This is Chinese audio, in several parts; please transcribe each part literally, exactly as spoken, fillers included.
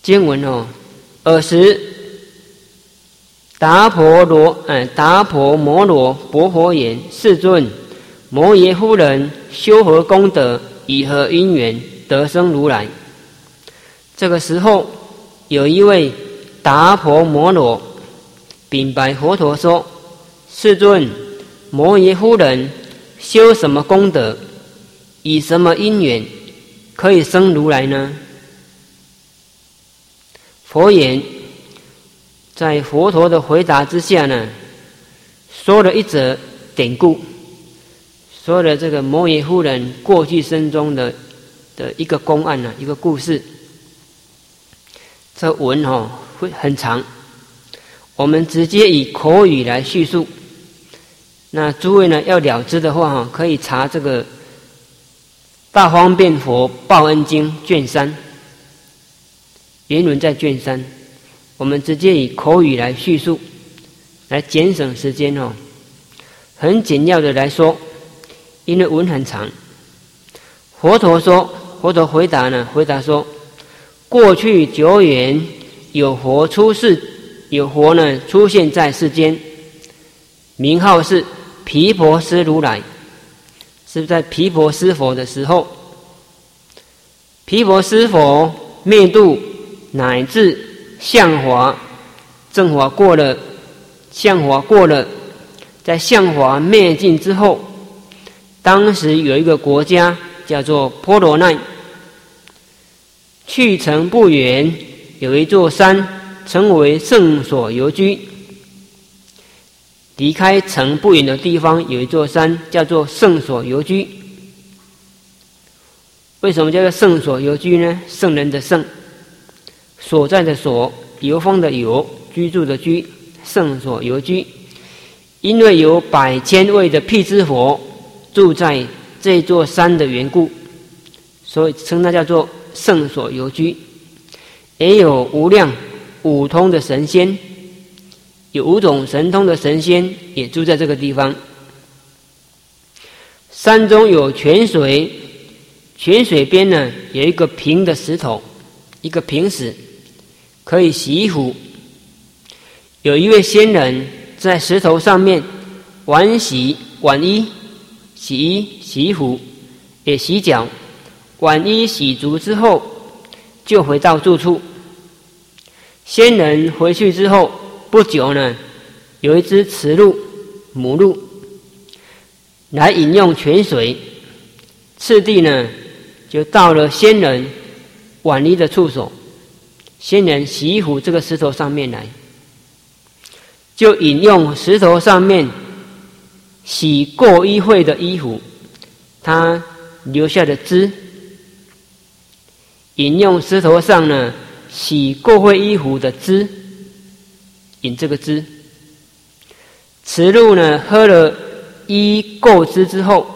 经文哦，尔时达婆罗，哎，达婆摩罗婆婆言：世尊，摩耶夫人修何功德，以何因缘得生如来？这个时候，有一位达婆摩罗禀白佛陀说：世尊，摩耶夫人修什么功德，以什么因缘可以生如来呢？佛言，在佛陀的回答之下呢，说了一则典故，说了这个摩耶夫人过去生中的的一个公案呢、啊，一个故事。这文哦会很长，我们直接以口语来叙述。那诸位呢要了知的话哈，可以查这个《大方便佛报恩经》卷三，原文在卷三。我们直接以口语来叙述，来节省时间哦。很简要的来说，因为文很长。佛陀说，佛陀回答呢，回答说：过去久远，有佛出世，有佛呢出现在世间，名号是毗婆尸如来。是在毗婆尸佛的时候，毗婆尸佛灭度，乃至相华正华过了，相华过了，在相华灭尽之后，当时有一个国家叫做婆罗奈，去城不远有一座山，称为圣所游居。离开城不远的地方有一座山，叫做圣所游居。为什么叫做圣所游居呢？圣人的圣，所在的所，游方的游，居住的居，圣所游居。因为有百千位的辟支佛住在这座山的缘故，所以称它叫做圣所游居。也有无量五通的神仙，有五种神通的神仙也住在这个地方。山中有泉水，泉水边呢有一个平的石头，一个平石，可以洗衣服。有一位仙人在石头上面玩洗碗衣，洗衣洗衣服，也洗脚。碗衣洗足之后，就回到住处。仙人回去之后不久呢，有一只雌鹿、母鹿来饮用泉水，次第呢就到了仙人碗衣的处所。仙人洗衣服这个石头上面来，就饮用石头上面洗过一会的衣服，他留下的汁，饮用石头上呢洗过会衣服的汁，饮这个汁。此鹿呢喝了一垢汁之后，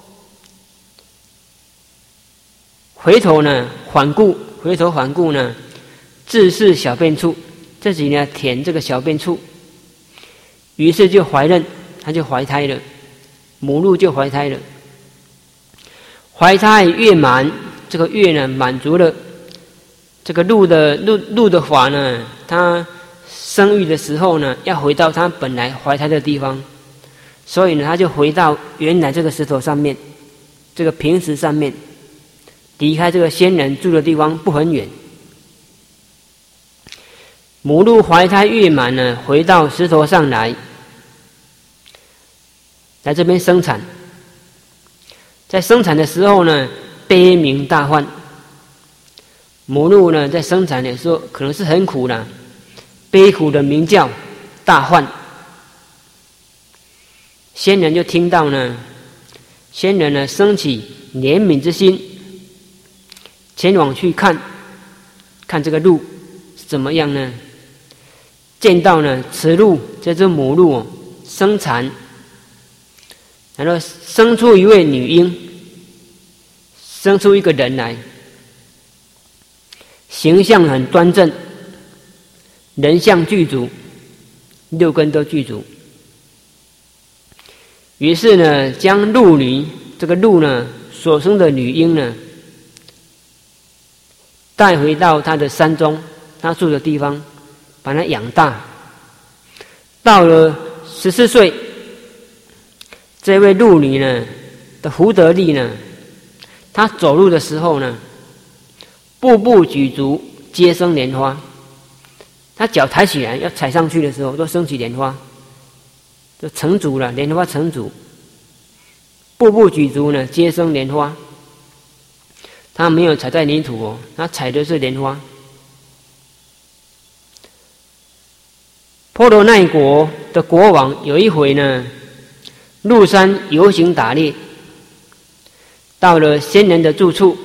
回头呢环顾，回头环顾呢自是小便处，自己呢舔这个小便处，于是就怀孕，他就怀胎了，母鹿就怀胎了。怀胎月满，这个月呢满足了，这个鹿的鹿鹿的法呢，它生育的时候呢，要回到它本来怀胎的地方，所以呢，它就回到原来这个石头上面，这个平石上面，离开这个仙人住的地方不很远。母鹿怀胎月满呢，回到石头上来，来这边生产。在生产的时候呢，悲鸣大唤。母鹿呢，在生产的时候可能是很苦啦，悲苦的鸣叫，大唤。仙人就听到呢，仙人呢生起怜悯之心，前往去看，看这个鹿是怎么样呢？见到呢，雌鹿这只母鹿哦，生产，然后生出一位女婴，生出一个人来，形象很端正，人相具足，六根都具足。于是呢，将鹿女这个鹿呢所生的女婴呢，带回到他的山中， 他住的地方，把他养大。到了十四岁，这位鹿女呢的福德力呢，她走路的时候呢，步步举足皆生莲花。她脚抬起来要踩上去的时候，都升起莲花，就成足了，莲花成足。步步举足呢，皆生莲花。她没有踩在泥土哦，她踩的是莲花。波罗奈国的国王有一回呢，入山游行打猎，到了仙人的住处，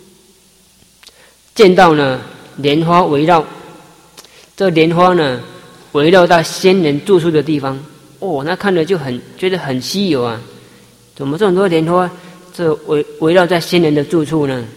见到呢莲花围绕，这莲花呢围绕到仙人住处的地方，哦，那看了就很觉得很稀有啊，怎么这么多莲花这围围绕在仙人的住处呢？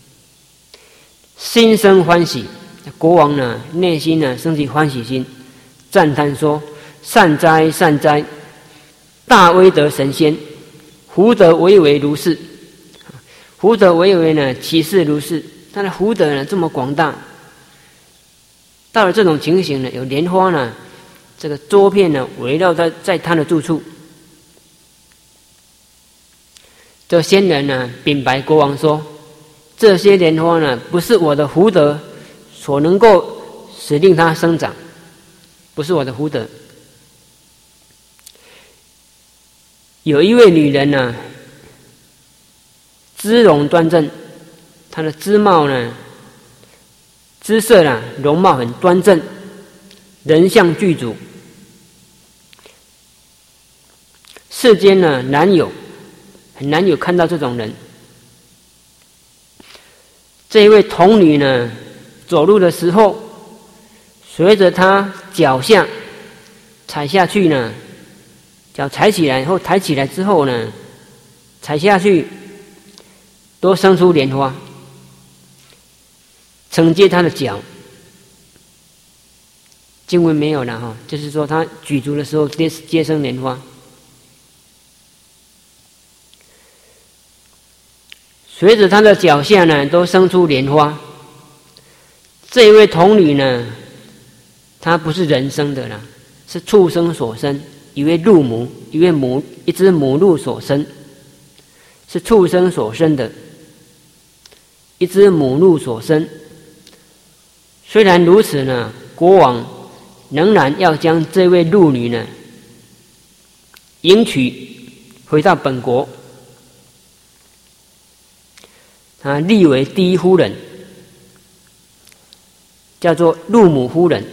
心生欢喜，国王呢内心呢升起欢喜心，赞叹说：善哉善哉，大威德神仙，福德为为如是。福德为为呢，其事如是。他的福德呢这么广大，到了这种情形呢，有莲花呢，这个周遍呢围绕在在他的住处。这仙人呢禀白国王说：这些莲花呢，不是我的福德所能够使令它生长，不是我的福德。有一位女人呢，姿容端正，她的姿貌呢，姿色呢，容貌很端正，人相具足。世间呢难有，很难有看到这种人。这一位童女呢，走路的时候，随着她脚下踩下去呢，脚踩起来后抬起来之后呢，踩下去都生出莲花，承接她的脚。经文没有了哈，就是说她举足的时候皆皆生莲花。随着她的脚下呢，都生出莲花。这一位童女呢，她不是人生的啦，是畜生所生，一位鹿母，一位母，一只母鹿所生，是畜生所生的，一只母鹿所生。虽然如此呢，国王仍然要将这位鹿女呢迎娶回到本国。他立为第一夫人，叫做鹿母夫人。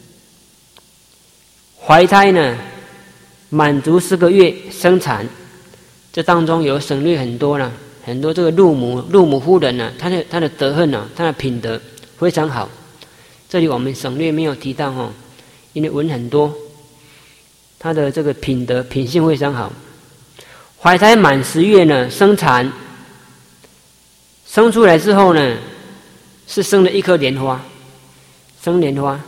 怀胎呢，满足四个月生产，这当中有省略很多了，很多这个鹿母鹿母夫人呢，她的她的德行呢，她的品德非常好。这里我们省略没有提到哦，因为文很多，她的这个品德品性非常好。怀胎满十月呢，生产。生出来之后呢，是生了一颗莲花，生莲花。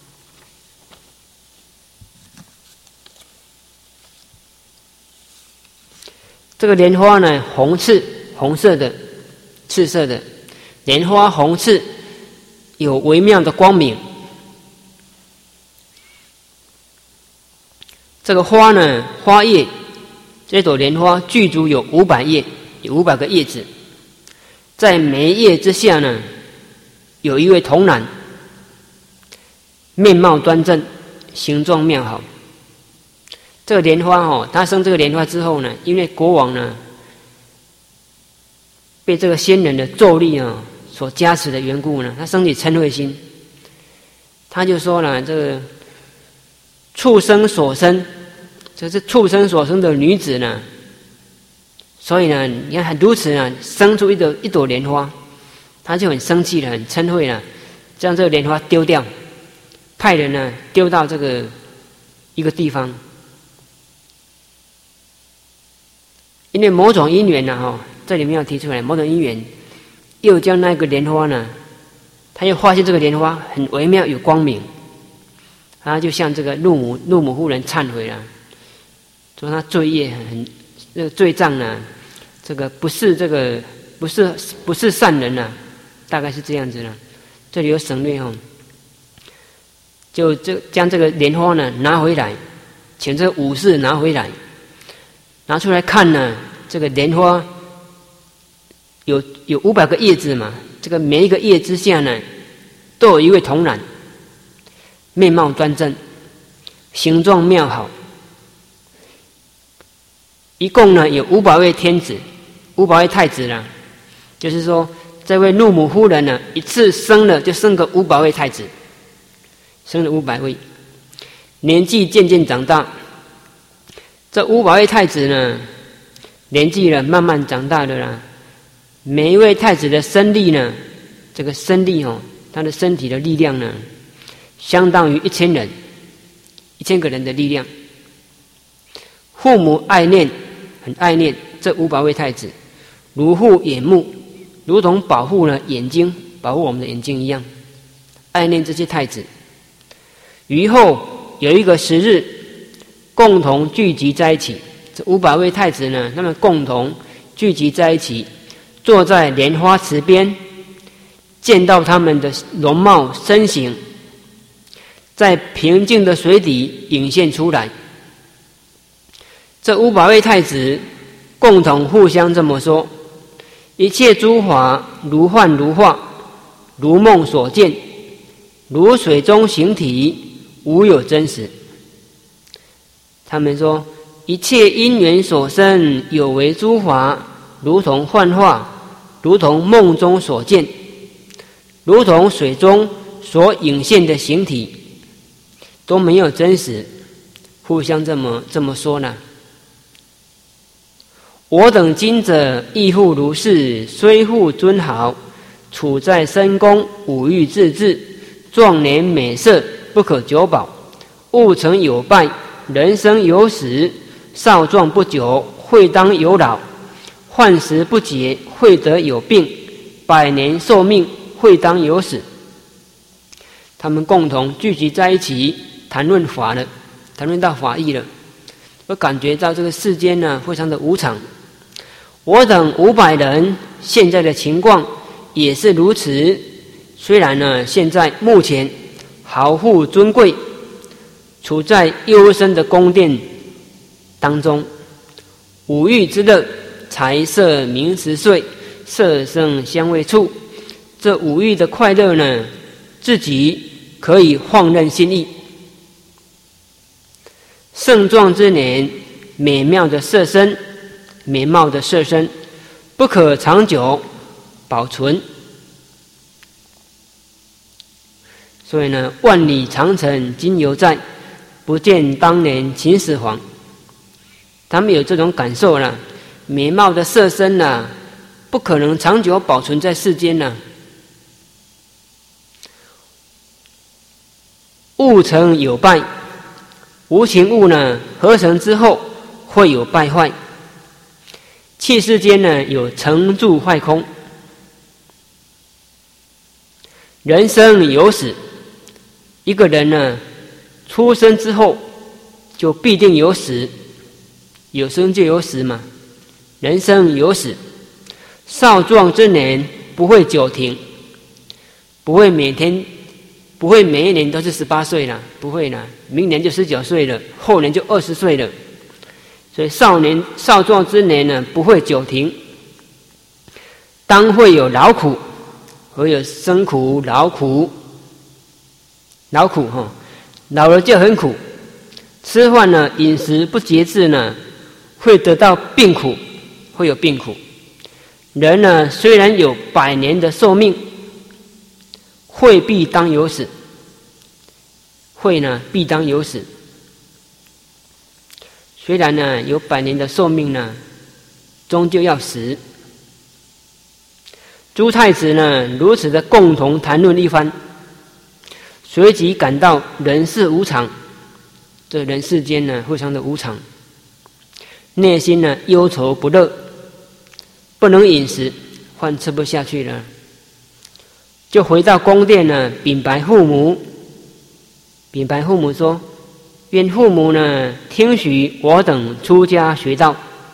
这个莲花呢，红刺，红色的，赤色的，莲花红刺，有微妙的光明。这个花呢，花叶，这朵莲花具足有五百叶，有五百个叶子。在每一叶之下呢，有一位童男，面貌端正，形状妙好。这个莲花哦，他生这个莲花之后呢，因为国王呢被这个仙人的咒力啊所加持的缘故呢，他生起嗔恚心，他就说了，这个畜生所生，这是畜生所生的女子呢。所以呢，你看如此呢，生出一朵一朵莲花，他就很生气了，很嗔恚了，将这个莲花丢掉，派人呢丢到这个一个地方。因为某种因缘呢，哈，这里没有提出来，某种因缘，又将那个莲花呢，他又发现这个莲花很微妙有光明，他就向这个鹿母鹿母夫人忏悔了，说他罪业很这个罪障呢。这个不是这个不是不是善人呐、啊，大概是这样子了。这里有省略哦。 就这将这个莲花呢拿回来，请这个武士拿回来，拿出来看呢，这个莲花有有五百个叶子嘛，这个每一个叶之下呢，都有一位童男，面貌端正，形状妙好。一共呢有五百位天子，五百位太子啦，就是说这位怒母夫人呢，一次生了就生个五百位太子，生了五百位，年纪渐渐长大。这五百位太子呢，年纪呢慢慢长大的啦。每一位太子的身力呢，这个身力哦，他的身体的力量呢，相当于一千人，一千个人的力量。父母爱念，很爱念这五百位太子，如护眼目，如同保护了眼睛，保护我们的眼睛一样，爱念这些太子。于后有一个时日，共同聚集在一起。这五百位太子呢，他们共同聚集在一起，坐在莲花池边，见到他们的容貌身形，在平静的水底隐现出来。这五百位太子共同互相这么说：一切诸法如幻如化，如梦所见，如水中形体，无有真实。他们说，一切因缘所生有为诸法，如同幻化，如同梦中所见，如同水中所隐现的形体，都没有真实。互相这么这么说呢。我等今者亦复如是，虽复尊豪，处在深宫，五欲自治，壮年美色，不可久保。物成有败，人生有死，少壮不久，会当有老；患时不解，会得有病；百年寿命，会当有死。他们共同聚集在一起，谈论法了，谈论到法义了。我感觉到这个世间呢，非常的无常。我等五百人现在的情况也是如此。虽然呢，现在目前豪富尊贵，处在幽深的宫殿当中，五欲之乐，财色名食睡，色声香味触，这五欲的快乐呢，自己可以放任心意。盛壮之年，美妙的色身，美貌的色身，不可长久保存。所以呢，万里长城今犹在，不见当年秦始皇。他们有这种感受了，美貌的色身呢，不可能长久保存在世间呢。物成有败，无情物呢，合成之后会有败坏。气世间呢，有成住坏空。人生有死，一个人呢，出生之后就必定有死，有生就有死嘛。人生有死，少壮之年不会久停，不会每天，不会每一年都是十八岁了，不会了，明年就十九岁了，后年就二十岁了。所以少年少壮之年呢，不会久停，当会有劳苦，会有生苦、劳苦、劳苦哈，老了就很苦，吃饭呢，饮食不节制呢，会得到病苦，会有病苦。人呢，虽然有百年的寿命，会必当有死，会呢必当有死。虽然呢有百年的寿命呢，终究要死。诸太子呢如此的共同谈论一番，随即感到人世无常，这人世间呢非常的无常，内心呢忧愁不乐，不能饮食，饭吃不下去了，就回到宫殿呢禀白父母，禀白父母说，愿父母呢听许我等出家学道。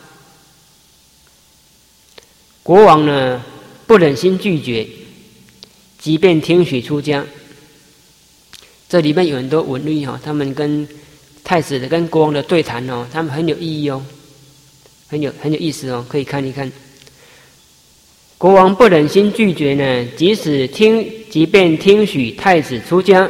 国王呢不忍心拒绝，即便听许出家。 这里面有很多文律哈，他们跟太子的、跟国王的对谈哦，他们很有意义哦，很有很有意思哦，可以看一看。国王不忍心拒绝呢，即使听，即便听许太子出家。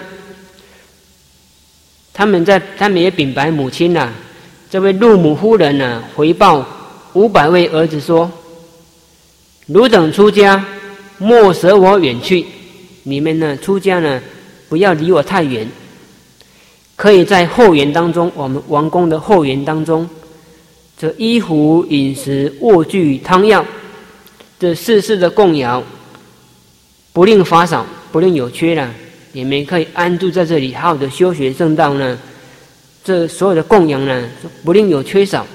他们在，他们也禀白母亲呐、啊，这位陆母夫人呢、啊，回报五百位儿子说：“汝等出家，莫舍我远去。你们呢，出家呢，不要离我太远，可以在后园当中，我们王宫的后园当中，这衣服、饮食、卧具、汤药，这世事的供养，不令乏少，不令有缺了。”你们可以安住在这里，好好的修学正道呢。这所有的供养呢，不令有缺少。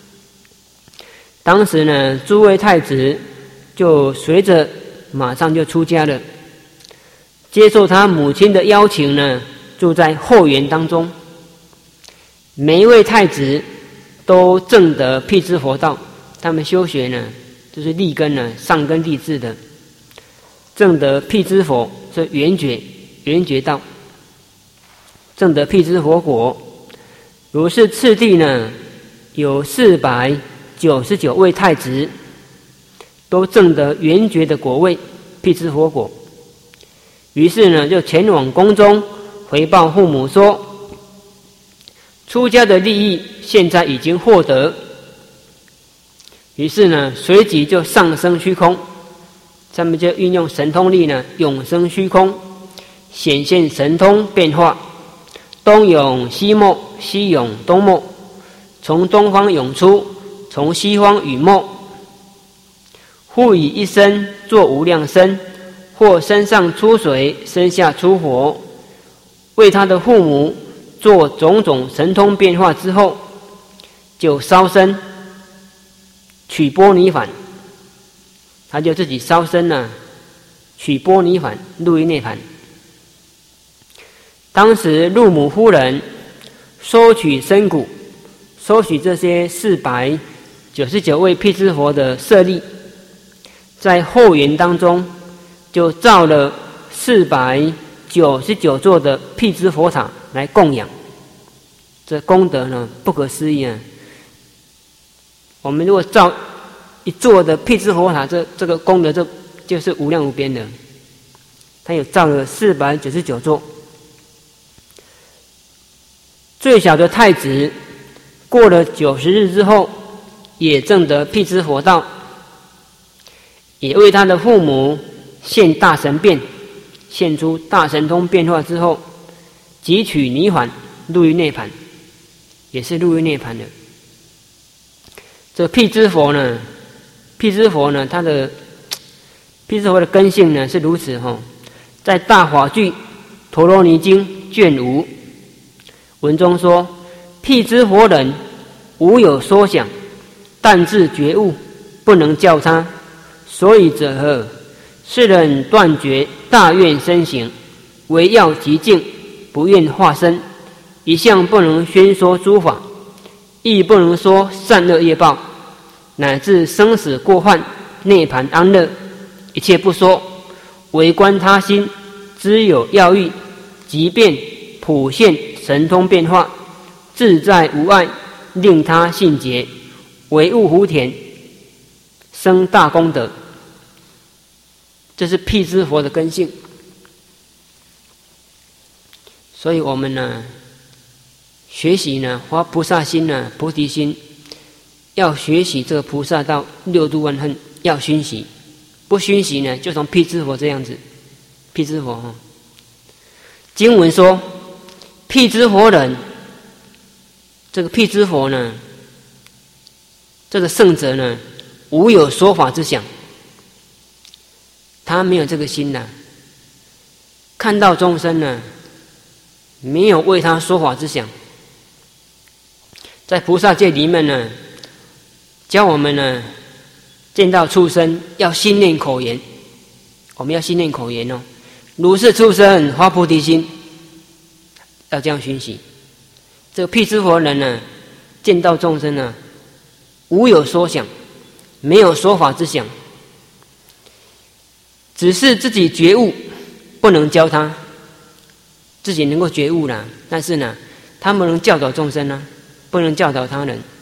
当时呢，诸位太子就随着马上就出家了，接受他母亲的邀请呢，住在后园当中。每一位太子都证得辟支佛道，他们修学呢，就是立根呢，上根立志的，证得辟支佛，是圆觉。圆觉道，证得辟支佛果。如是次第呢，有四百九十九位太子，都证得圆觉的果位，辟支佛果。于是呢，就前往宫中回报父母说：“出家的利益现在已经获得。”于是呢，随即就上升虚空，他们就运用神通力呢，永生虚空。显现神通变化，东涌西没，西涌东没，从东方涌出，从西方雨没。复以一身作无量身，或身上出水，身下出火，为他的父母做种种神通变化之后，就烧身取波尼返，他就自己烧身呢、啊，取波尼返，入于涅槃。当时陆母夫人收取身骨，收取这些四百九十九位辟支佛的舍利，在后园当中就造了四百九十九座的辟支佛塔来供养。这功德呢，不可思议啊！我们如果造一座的辟支佛塔，这这个功德这就是无量无边的。他有造了四百九十九座。最小的太子过了九十日之后，也证得辟支佛道，也为他的父母现大神变，现出大神通变化之后，即取泥环入于涅槃，也是入于涅槃的。这辟支佛呢，辟支佛呢，他的辟支佛的根性呢是如此哈、哦，在《大法句陀罗尼经》卷五。文中说：“辟支佛人无有说想，但自觉悟，不能教他。所以者何？是人断绝大愿身行，唯要极静，不愿化身，一向不能宣说诸法，亦不能说善恶业报，乃至生死过患、涅槃安乐，一切不说，唯观他心，知有要义，即便普现神通变化，自在无碍，令他信解，唯悟福田，生大功德。”这是辟支佛的根性。所以我们呢，学习呢，发菩萨心呢，菩提心，要学习这个菩萨道六度万恨，要熏习。不熏习呢，就从辟支佛这样子。辟支佛哈，经文说，辟支佛人，这个辟支佛呢，这个圣者呢，无有说法之想，他没有这个心呐、啊。看到众生呢，没有为他说法之想。在菩萨界里面呢，教我们呢，见到畜生要心念口言，我们要心念口言哦。如是畜生发菩提心，要这样熏习。这个辟支佛人呢，见到众生呢，无有说想，没有说法之想，只是自己觉悟，不能教他。 自己能够觉悟了，但是呢，他们能教导众生呢，不能教导他人。